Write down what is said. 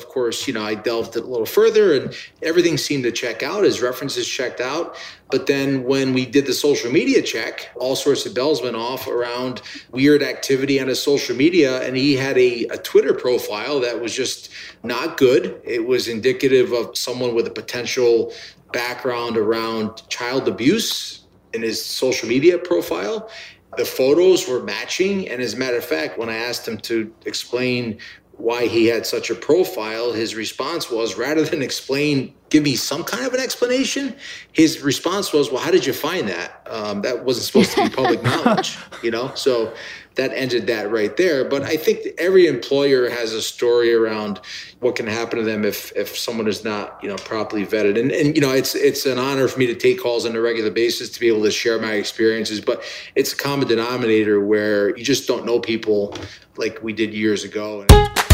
course, I delved a little further and everything seemed to check out. His references checked out. But then when we did the social media check, all sorts of bells went off around weird activity on his social media. And he had a Twitter profile that was just not good. It was indicative of someone with a potential background around child abuse in his social media profile. The photos were matching. And as a matter of fact, when I asked him to explain why he had such a profile, his response was, rather than give me some kind of an explanation, his response was, well, how did you find that? That wasn't supposed to be public knowledge, So that ended that right there. But I think every employer has a story around what can happen to them if someone is not, properly vetted. And it's an honor for me to take calls on a regular basis to be able to share my experiences. But it's a common denominator where you just don't know people like we did years ago.